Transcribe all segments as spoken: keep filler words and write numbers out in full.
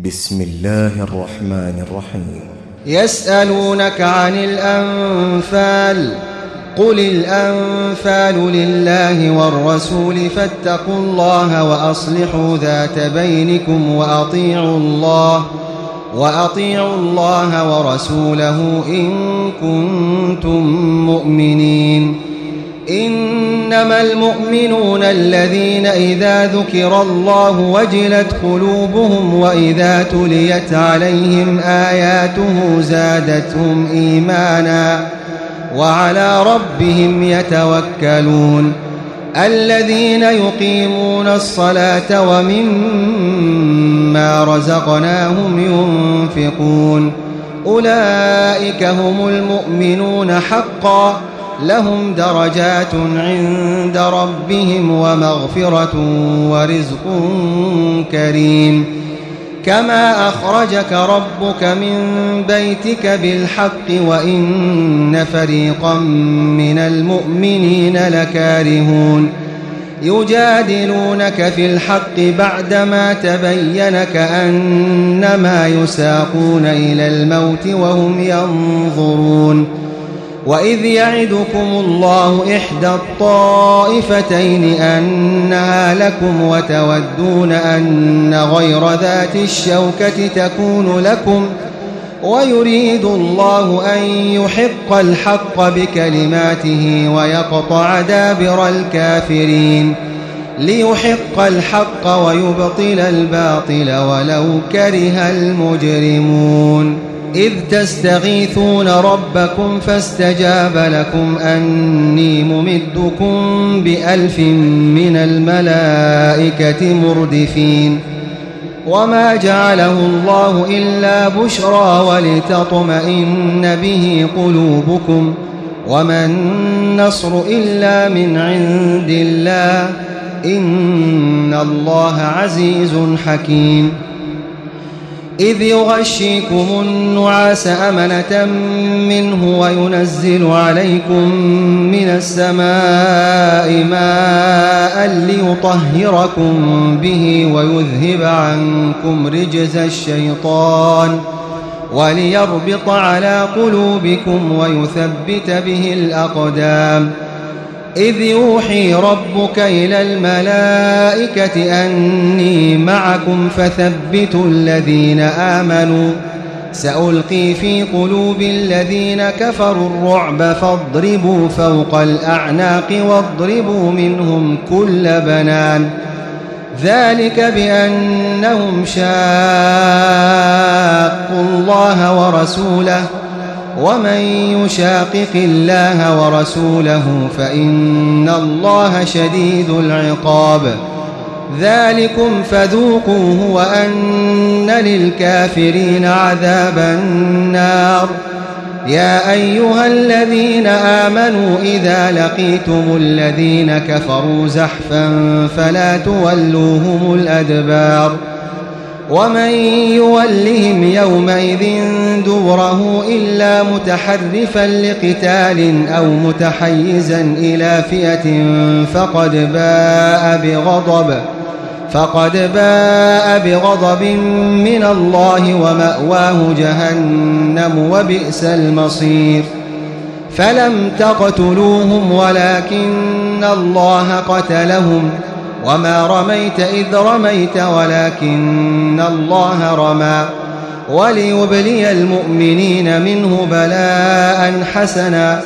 بسم الله الرحمن الرحيم. يسألونك عن الأنفال قل الأنفال لله والرسول فاتقوا الله وأصلحوا ذات بينكم وأطيعوا الله وأطيعوا الله ورسوله إن كنتم مؤمنين. إنما المؤمنون الذين إذا ذكر الله وجلت قلوبهم وإذا تليت عليهم آياته زادتهم إيمانا وعلى ربهم يتوكلون. الذين يقيمون الصلاة ومما رزقناهم ينفقون أولئك هم المؤمنون حقا لهم درجات عند ربهم ومغفرة ورزق كريم. كما أخرجك ربك من بيتك بالحق وإن فريقا من المؤمنين لكارهون يجادلونك في الحق بعدما تبين كأنما يساقون إلى الموت وهم ينظرون. وإذ يعدكم الله إحدى الطائفتين أنها لكم وتودون أن غير ذات الشوكة تكون لكم ويريد الله أن يحق الحق بكلماته ويقطع دابر الكافرين ليحق الحق ويبطل الباطل ولو كره المجرمون. إذ تستغيثون ربكم فاستجاب لكم أني ممدكم بألف من الملائكة مردفين. وما جعله الله إلا بشرى ولتطمئن به قلوبكم وما النصر إلا من عند الله إن الله عزيز حكيم. إذ يغشيكم النعاس أمنة منه وينزل عليكم من السماء ماء ليطهركم به ويذهب عنكم رجز الشيطان وليربط على قلوبكم ويثبت به الأقدام. إذ يوحي ربك إلى الملائكة أني معكم فثبتوا الذين آمنوا سألقي في قلوب الذين كفروا الرعب فاضربوا فوق الأعناق واضربوا منهم كل بنان. ذلك بأنهم شاقوا الله ورسوله ومن يشاقق الله ورسوله فإن الله شديد العقاب. ذلكم فذوقوه وأن للكافرين عذاب النار. يا أيها الذين آمنوا إذا لقيتم الذين كفروا زحفا فلا تولوهم الأدبار ومن يولهم يومئذ دبره إلا متحرفا لقتال أو متحيزا إلى فئة فقد باء بغضب فقد باء بغضب من الله ومأواه جهنم وبئس المصير. فلم تقتلوهم ولكن الله قتلهم وما رميت إذ رميت ولكن الله رمى وليبلي المؤمنين منه بلاء حسنا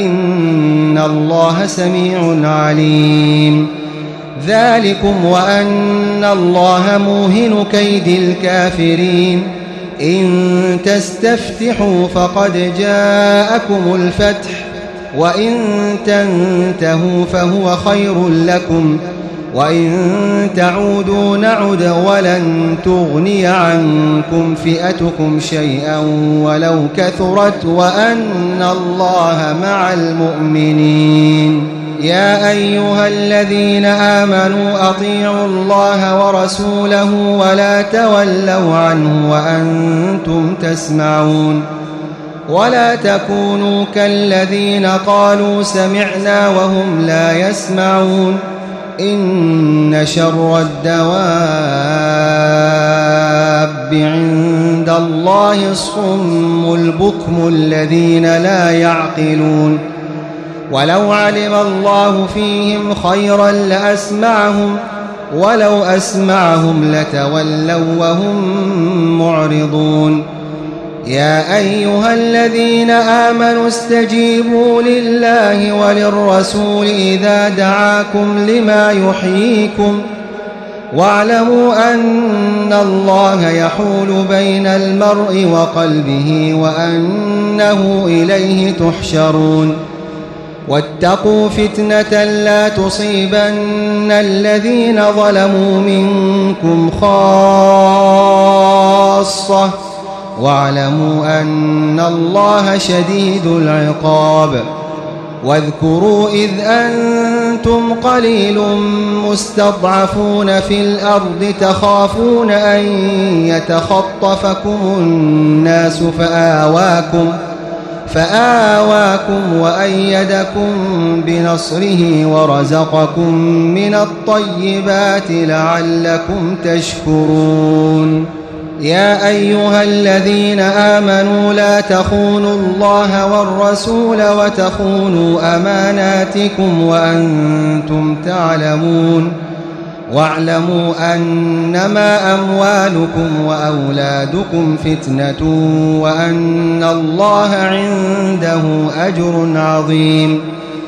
إن الله سميع عليم. ذلكم وأن الله موهن كيد الكافرين. إن تستفتحوا فقد جاءكم الفتح وإن تنتهوا فهو خير لكم وإن تعودوا نعد ولن تغني عنكم فئتكم شيئا ولو كثرت وأن الله مع المؤمنين. يا أيها الذين آمنوا أطيعوا الله ورسوله ولا تولوا عنه وأنتم تسمعون. ولا تكونوا كالذين قالوا سمعنا وهم لا يسمعون. إن شر الدواب الدواب عند الله الصم البكم الذين لا يعقلون ولو علم الله فيهم خيرا لأسمعهم ولو أسمعهم لتولوا وهم معرضون يا أيها الذين آمنوا استجيبوا لله وللرسول إذا دعاكم لما يحييكم واعلموا أن الله يحول بين المرء وقلبه وأنه إليه تحشرون واتقوا فتنة لا تصيبن الذين ظلموا منكم خاصة واعلموا أن الله شديد العقاب واذكروا إذ أنتم قليل مستضعفون في الأرض تخافون أن يتخطفكم الناس فآواكم فآواكم وأيدكم بنصره ورزقكم من الطيبات لعلكم تشكرون يا أيها الذين آمنوا لا تخونوا الله والرسول وتخونوا أماناتكم وأنتم تعلمون واعلموا أنما أموالكم وأولادكم فتنة وأن الله عنده أجر عظيم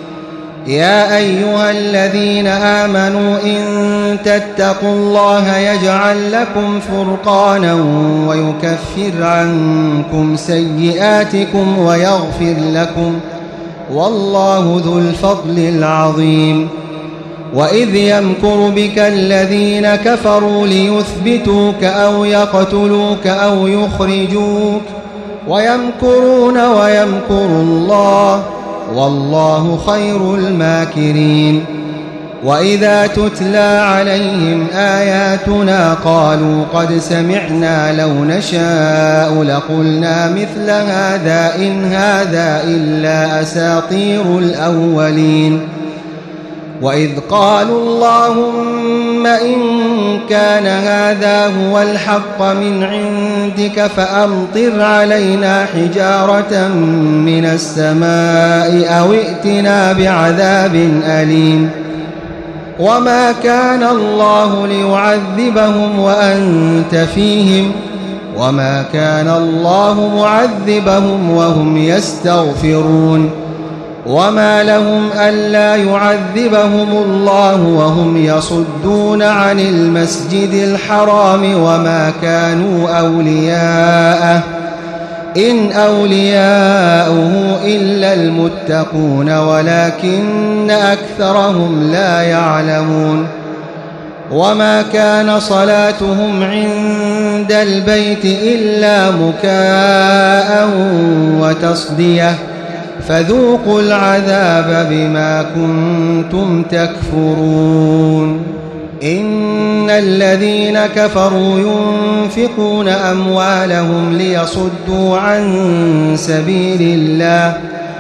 يا أيها الذين آمنوا إن تتقوا الله يجعل لكم فرقانا ويكفر عنكم سيئاتكم ويغفر لكم والله ذو الفضل العظيم وإذ يمكر بك الذين كفروا ليثبتوك أو يقتلوك أو يخرجوك ويمكرون ويمكر الله والله خير الماكرين وإذا تتلى عليهم آياتنا قالوا قد سمعنا لو نشاء لقلنا مثل هذا إن هذا إلا أساطير الأولين وإذ قالوا اللهم إن كان هذا هو الحق من عندك فأمطر علينا حجارة من السماء أو ائتنا بعذاب أليم وما كان الله ليعذبهم وأنت فيهم وما كان الله معذبهم وهم يستغفرون وما لهم ألا يعذبهم الله وهم يصدون عن المسجد الحرام وما كانوا أولياءه إن أولياؤه إلا المتقون ولكن أكثرهم لا يعلمون وما كان صلاتهم عند البيت إلا مكاء وتصدية فذوقوا العذاب بما كنتم تكفرون إن الذين كفروا ينفقون أموالهم ليصدوا عن سبيل الله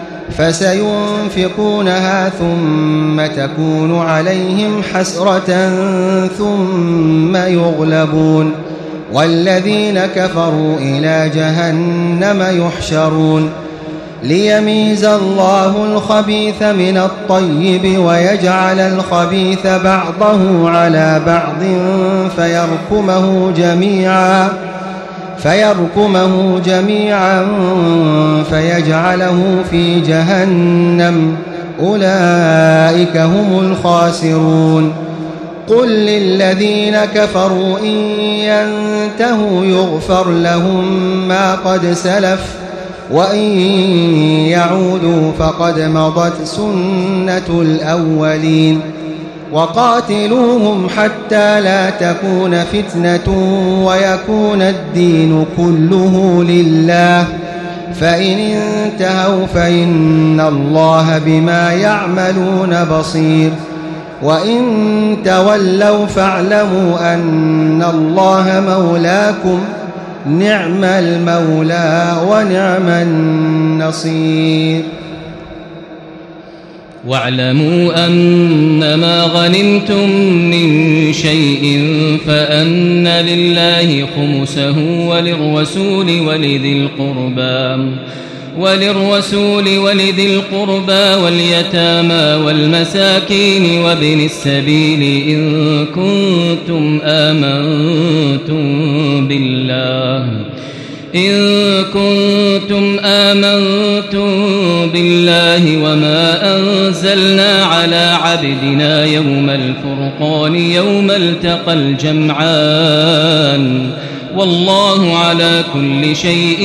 فسينفقونها ثم تكون عليهم حسرة ثم يغلبون والذين كفروا إلى جهنم يحشرون ليميز الله الخبيث من الطيب ويجعل الخبيث بعضه على بعض فيركمه جميعا فيركمه جميعا فيجعله في جهنم أولئك هم الخاسرون قل للذين كفروا إن ينتهوا يغفر لهم ما قد سلف وإن يعودوا فقد مضت سنة الأولين وقاتلوهم حتى لا تكون فتنة ويكون الدين كله لله فإن انتهوا فإن الله بما يعملون بصير وإن تولوا فاعلموا أن الله مولاكم نعم المولى ونعم النصير. واعلموا أنما غنمتم من شيء فأن لله خمسه وللرسول ولذي القربى وللرسول ولذي القربى واليتامى والمساكين وابن السبيل إن كنتم آمنتم بالله إن كنتم آمنتم بالله وما أنزلنا على عبدنا يوم الفرقان يوم التقى الجمعان والله على كل شيء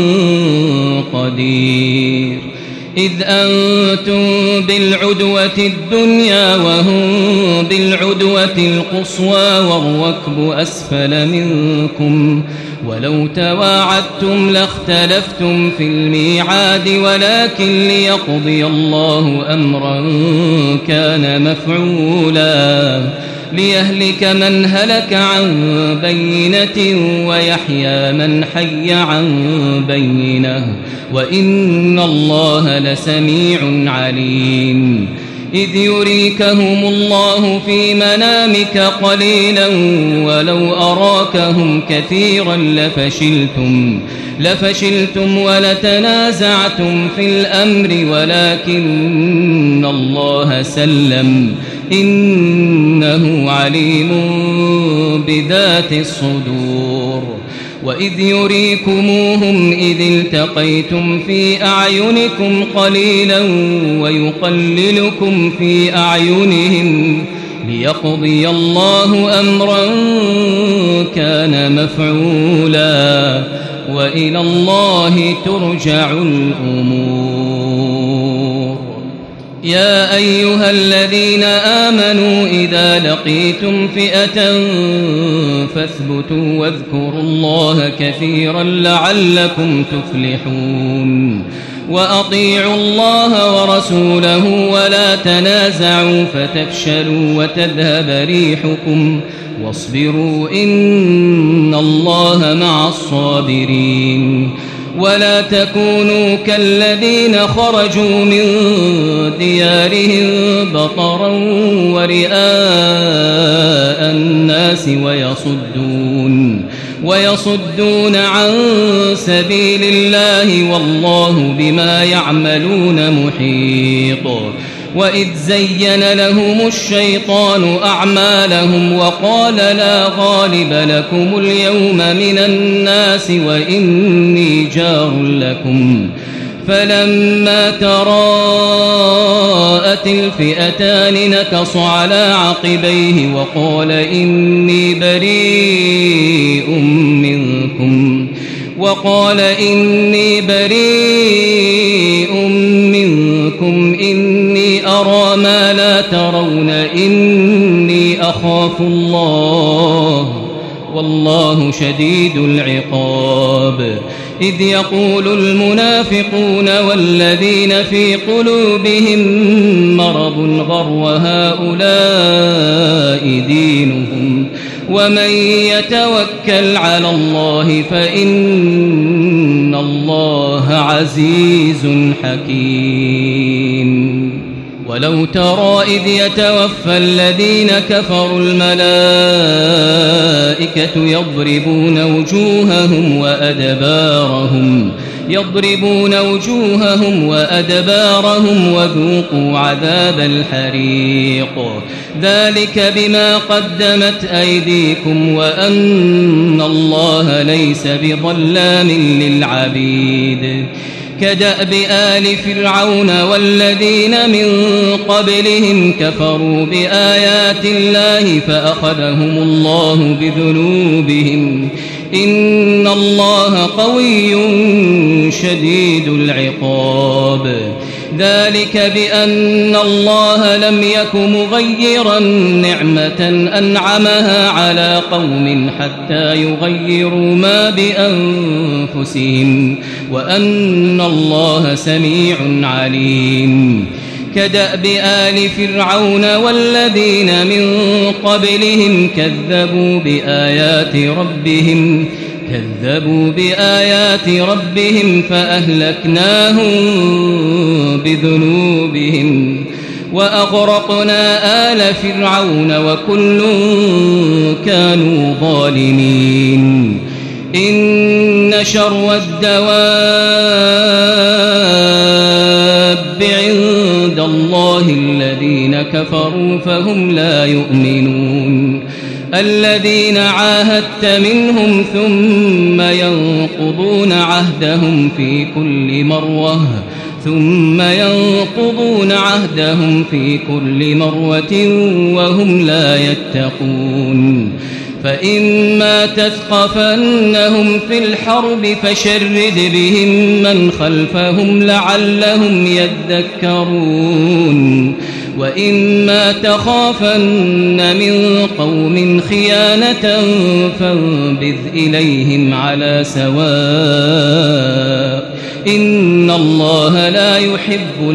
قدير. إذ أنتم بالعدوة الدنيا وهم بالعدوة القصوى والركب أسفل منكم ولو تواعدتم لاختلفتم في الميعاد ولكن ليقضي الله أمرا كان مفعولا ليهلك من هلك عن بينة ويحيى من حي عن بينة وإن الله لسميع عليم. إذ يريكهم الله في منامك قليلا ولو أراكهم كثيرا لفشلتم لفشلتم ولتنازعتم في الأمر ولكن الله سلم إنه عليم بذات الصدور. وإذ يريكموهم إذ التقيتم في أعينكم قليلا ويقللكم في أعينهم ليقضي الله أمرا كان مفعولا وإلى الله ترجع الأمور. يا أيها الذين آمنوا إذا لقيتم فئة فاثبتوا واذكروا الله كثيرا لعلكم تفلحون. وأطيعوا الله ورسوله ولا تنازعوا فتفشلوا وتذهب ريحكم واصبروا إن الله مع الصابرين. ولا تكونوا كالذين خرجوا من ديارهم بطرا ورئاء الناس ويصدون ويصدون عن سبيل الله والله بما يعملون محيط. وإذ زين لهم الشيطان أعمالهم وقال لا غالب لكم اليوم من الناس وإني جار لكم فلما تراءت الفئتان نكص على عقبيه وقال إني بريء منكم وقال إني بريء منكم إني أرى ما لا ترون إني أخاف الله والله شديد العقاب. إذ يقول المنافقون والذين في قلوبهم مرض غر هؤلاء دينهم ومن يتوكل على الله فإن الله عزيز حكيم. ولو ترى إذ يتوفى الذين كفروا الملائكة يضربون وجوههم وأدبارهم يضربون وجوههم وأدبارهم وذوقوا عذاب الحريق ذلك بما قدمت أيديكم وأن الله ليس بظلام للعبيد. كدأب آل فرعون والذين من قبلهم كفروا بآيات الله فأخذهم الله بذنوبهم إن الله قوي شديد العقاب. ذلك بأن الله لم يك مغيرا نعمة أنعمها على قوم حتى يغيروا ما بأنفسهم وأن الله سميع عليم. كدأب آل فرعون والذين من قبلهم كذبوا بآيات ربهم كذبوا بآيات ربهم فأهلكناهم بذنوبهم وأغرقنا آل فرعون وكل كانوا ظالمين إن شر الدواب عند الله الذين كفروا فهم لا يؤمنون الذين عاهدت منهم ثم ينقضون عهدهم في كل مرة ثم ينقضون عهدهم في كل مرة وهم لا يتقون فإما تثقفنهم في الحرب فشرد بهم من خلفهم لعلهم يذكرون وإما تخافن من قوم خيانة فانبذ إليهم على سواء إن الله لا يحب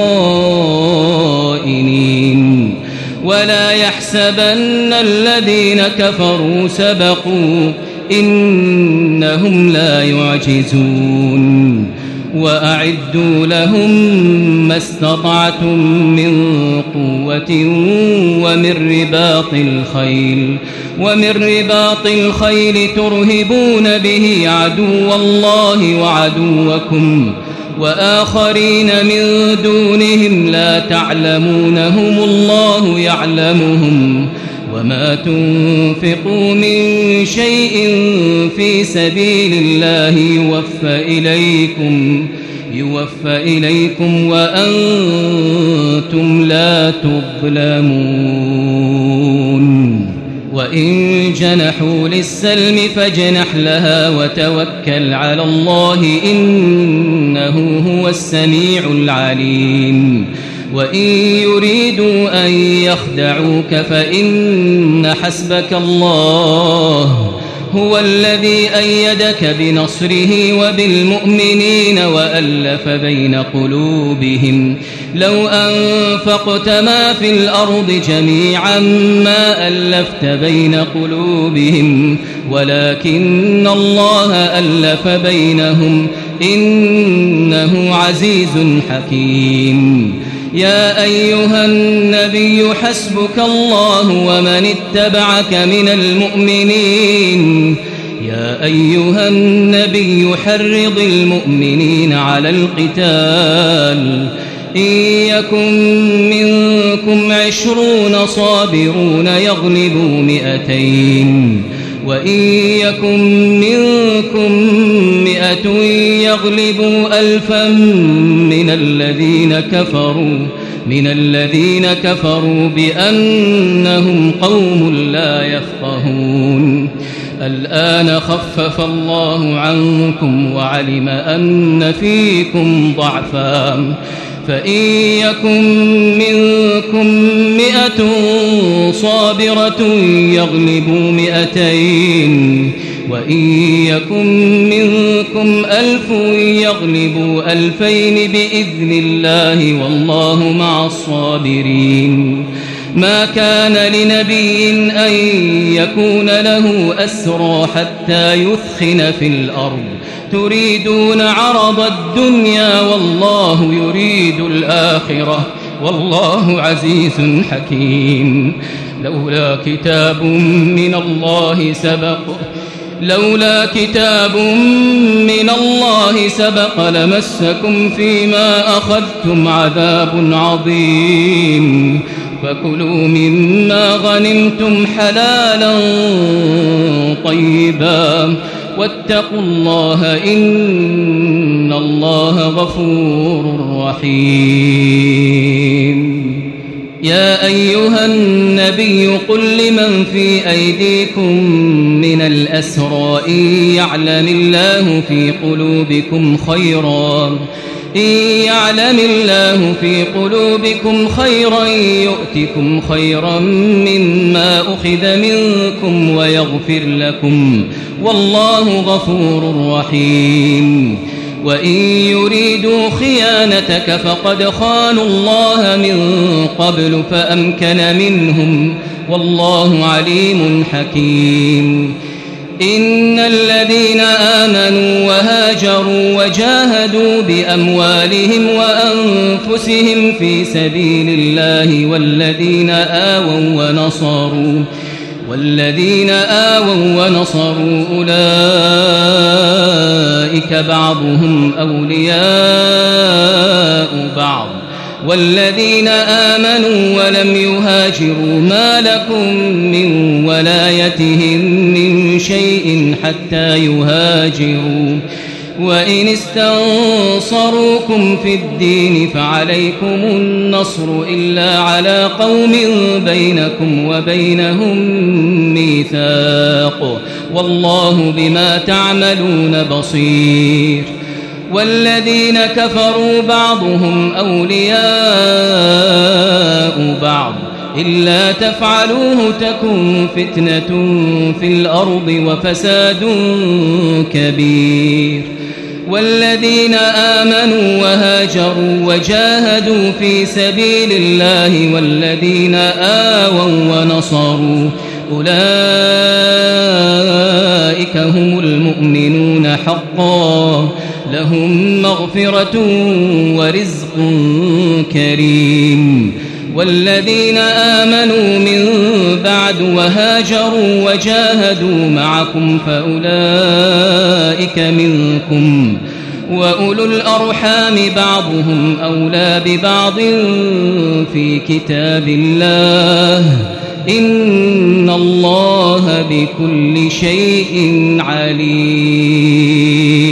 الخائنين ولا يحسبن الذين كفروا سبقوا إنهم لا يعجزون وأعدوا لهم ما استطعتم من قوة ومن رباط الخيل ومن رباط الخيل ترهبون به عدو الله وعدوكم وآخرين من دونهم لا تعلمونهم الله يعلمهم وما تنفقوا من شيء في سبيل الله يوفى إليكم يوفى إليكم وأنتم لا تظلمون وإن جنحوا للسلم فاجنح لها وتوكل على الله إنه هو السميع العليم وإن يريدوا أن يخدعوك فإن حسبك الله هو الذي أيدك بنصره وبالمؤمنين وألف بين قلوبهم لو أنفقت ما في الأرض جميعا ما ألفت بين قلوبهم ولكن الله ألف بينهم إنه عزيز حكيم يا أيها النبي حسبك الله ومن اتبعك من المؤمنين يا أيها النبي حرض المؤمنين على القتال إن يكن منكم عشرون صابرون يغلبوا مئتين وإن يكن منكم مئة يغلبوا ألفا من الذين كفروا من الذين كفروا بأنهم قوم لا يفقهون الآن خفف الله عنكم وعلم أن فيكم ضعفا فإن يكن منكم مئة صابرة يغلبوا مئتين وإن يكن منكم ألف يغلبوا ألفين بإذن الله والله مع الصابرين ما كان لنبي أن يكون له أسرى حتى يثخن في الأرض تريدون عرض الدنيا والله يريد الآخرة والله عزيز حكيم لولا كتاب من الله سبق لولا كتاب من الله سبق لمسكم فيما أخذتم عذاب عظيم فكلوا مما غنمتم حلالا طيبا واتقوا الله إن الله غفور رحيم يا أيها النبي قل لمن في أيديكم من الأسرى إن يعلم الله في قلوبكم خيرا إن يعلم الله في قلوبكم خيرا يؤتكم خيرا مما أخذ منكم ويغفر لكم والله غفور رحيم وإن يريدوا خيانتك فقد خانوا الله من قبل فأمكن منهم والله عليم حكيم إن الذين آمنوا وهاجروا وجاهدوا بأموالهم وأنفسهم في سبيل الله والذين آووا ونصروا والذين آووا ونصروا أولئك بعضهم أولياء بعض والذين آمنوا ولم يهاجروا ما لكم من ولايتهم من شيء حتى يهاجروا وإن استنصروكم في الدين فعليكم النصر إلا على قوم بينكم وبينهم ميثاق والله بما تعملون بصير والذين كفروا بعضهم أولياء بعض إلا تفعلوه تكن فتنة في الأرض وفساد كبير والذين آمنوا وهاجروا وجاهدوا في سبيل الله والذين آووا ونصروا أولئك هم المؤمنون حقا لهم مغفرة ورزق كريم والذين آمنوا من بعد وهاجروا وجاهدوا معكم فأولئك منكم وأولو الأرحام بعضهم أولى ببعض في كتاب الله إن الله بكل شيء عليم.